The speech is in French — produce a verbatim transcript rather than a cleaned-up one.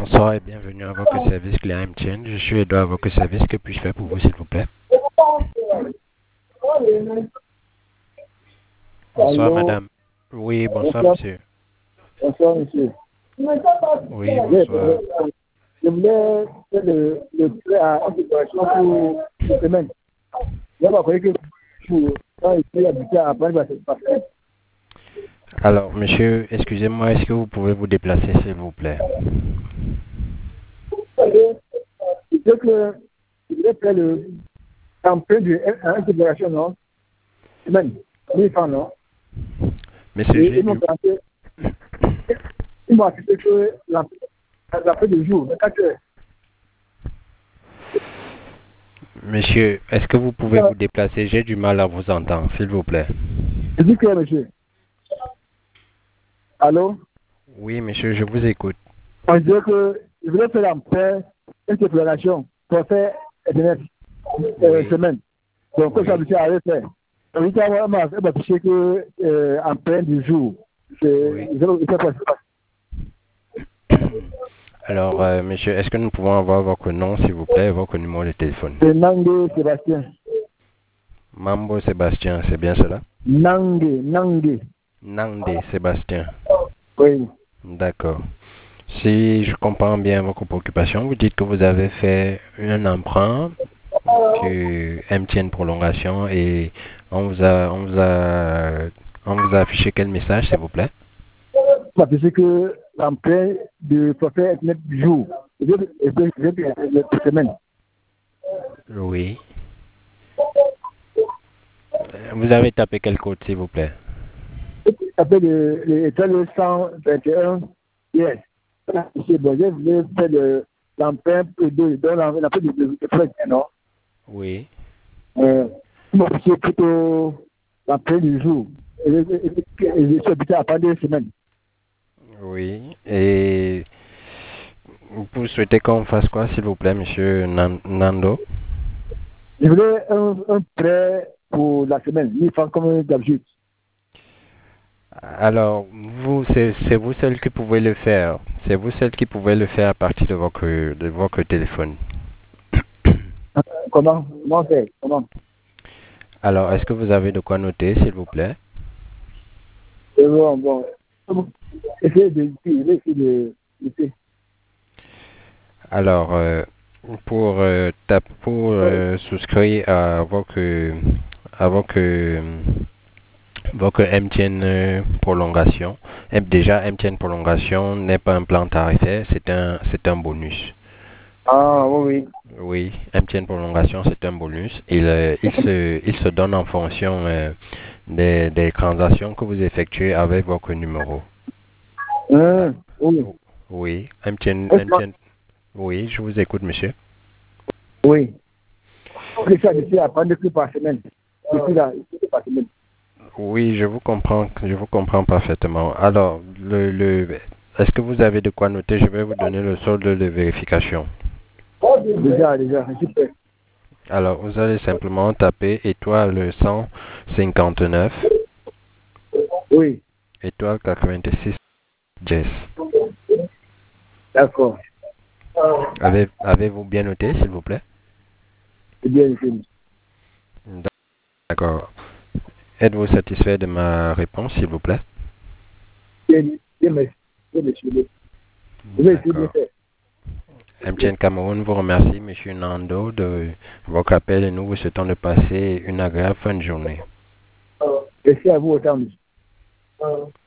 Bonsoir et bienvenue à votre service client M T N. Je suis Edouard à votre service. Que puis-je faire pour vous, s'il vous plaît? Bonsoir, Allô? madame. Oui, bonsoir, Bonsoir. monsieur. Bonsoir, monsieur. Oui, Oui, bonsoir. euh, je voulais faire le, le prêt à intégration pour cette semaine. Je vais croire que pour quand il peut habiter à Paris, c'est pas fait. Alors, monsieur, excusez-moi, est-ce que vous pouvez vous déplacer, s'il vous plaît? Je sais que je voulais faire le emprunt de intégration, non? Semaine. mille francs, non? Monsieur, Et j'ai ils m'ont du... pensé, ils m'ont accepté que la, la fin du jour, quatre heures. Monsieur, est-ce que vous pouvez vous déplacer? J'ai du mal à vous entendre, s'il vous plaît. Je dis que, monsieur. Allô? Oui, monsieur, je vous écoute. On dirait que je voulais faire l'emprunt, une déclaration pour faire Internet euh, Oui. semaine. Donc, comme Oui. ça, monsieur a fait. Donc, il a vraiment affiché que euh, emprunt du jour. C'est Oui. c'est possible. Alors, euh, monsieur, est-ce que nous pouvons avoir votre nom, s'il vous plaît, et votre numéro de téléphone? C'est Nangue Sébastien. Mambo Sébastien, c'est bien cela? Nangue, Nangue. Nandé Sébastien. Oui. D'accord. Si je comprends bien votre préoccupation, vous dites que vous avez fait un emprunt sur M T N prolongation et on vous a, on vous a, on vous a affiché quel message, s'il vous plaît? Ça veut dire que l'emprunt de forfait Internet du jour. Et puis, et puis, et puis, la semaine. Oui. Vous avez tapé quel code, s'il vous plaît? Ça fait le, le étoile cent vingt et un. Yes. C'est bon, je voulais faire le, l'emprunt pour deux, donc l'emprunt de, de, de frais, non? Oui. Euh, moi, c'est plutôt l'emprunt du jour. Et, et, et, et je suis habité à pendant deux semaines. Oui. Et vous souhaitez qu'on fasse quoi, s'il vous plaît, monsieur Nan- Nando? Je voulais un, un prêt pour la semaine, mille francs comme d'habitude. Alors, vous, c'est c'est vous seul qui pouvez le faire. C'est vous seul qui pouvez le faire à partir de votre, de votre téléphone. Comment? Comment faire? Comment? Alors, est-ce que vous avez de quoi noter, s'il vous plaît? C'est bon, bon. Essayez de, essayez de, de, Alors, euh, pour, euh, tap- pour euh, souscrire à votre, à votre, euh, votre M T N euh, prolongation, eh, déjà M T N prolongation n'est pas un plan tarifaire, c'est un, c'est un bonus. Ah, oui, oui. Oui, M T N prolongation, c'est un bonus. Il, euh, il, se, il se donne en fonction euh, des, des transactions que vous effectuez avec votre numéro. Ah, Hum, oui. oui, M T N, Est-ce M T N, que- oui, je vous écoute, monsieur. Oui. C'est ça, je suis à prendre plus par semaine. Je suis là, je suis par semaine. Oui, je vous comprends, je vous comprends parfaitement. Alors, le, le, est-ce que vous avez de quoi noter? Je vais vous donner le solde de vérification. Déjà, déjà, je suis prêt. Alors, vous allez simplement taper étoile cent cinquante-neuf, Oui, étoile quatre-vingt-six, dièse. d'accord. Avez, avez-vous bien noté, s'il vous plaît? C'est bien, c'est bien. D'accord. Êtes-vous satisfait de ma réponse, s'il vous plaît? Bien, bien, merci. Bien, monsieur. Je vais essayer de le D'accord. faire. M T N Cameroun vous remercie, monsieur Nando, de votre appel et nous vous souhaitons de passer une agréable fin de journée. Merci à vous autant, monsieur.